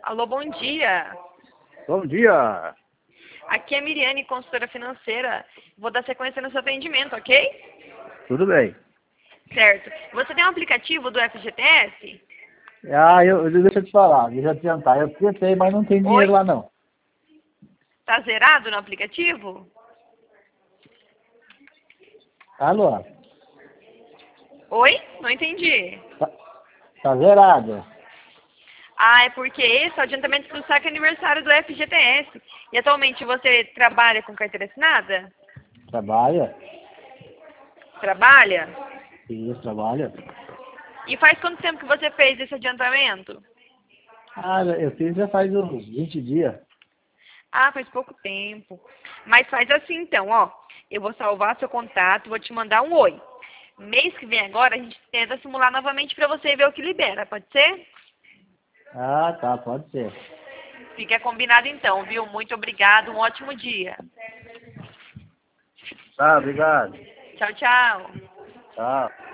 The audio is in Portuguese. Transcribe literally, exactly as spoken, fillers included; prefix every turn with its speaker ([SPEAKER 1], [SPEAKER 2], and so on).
[SPEAKER 1] Alô, bom dia.
[SPEAKER 2] Bom dia.
[SPEAKER 1] Aqui é a Miriane, consultora financeira. Vou dar sequência no seu atendimento, ok?
[SPEAKER 2] Tudo bem.
[SPEAKER 1] Certo. Você tem um aplicativo do F G T S?
[SPEAKER 2] Ah, eu, eu- deixa eu te falar, deixa eu te tentar. Eu tentei, mas não tem dinheiro
[SPEAKER 1] Oi?
[SPEAKER 2] lá não.
[SPEAKER 1] Tá zerado no aplicativo?
[SPEAKER 2] Alô?
[SPEAKER 1] Oi? Não entendi.
[SPEAKER 2] Tá, tá zerado.
[SPEAKER 1] Ah, é porque esse é o adiantamento do saque aniversário do F G T S. E atualmente você trabalha com carteira assinada?
[SPEAKER 2] Trabalha?
[SPEAKER 1] Trabalha?
[SPEAKER 2] Isso, trabalha.
[SPEAKER 1] E faz quanto tempo que você fez esse adiantamento?
[SPEAKER 2] Ah, eu fiz já faz uns vinte dias.
[SPEAKER 1] Ah, faz pouco tempo. Mas faz assim então, ó. Eu vou salvar seu contato, vou te mandar um oi. Mês que vem agora a gente tenta simular novamente pra você ver o que libera, pode ser?
[SPEAKER 2] Ah, tá, pode ser.
[SPEAKER 1] Fica combinado então, viu? Muito obrigado, um ótimo dia.
[SPEAKER 2] Tá, obrigado.
[SPEAKER 1] Tchau, tchau.
[SPEAKER 2] Tchau.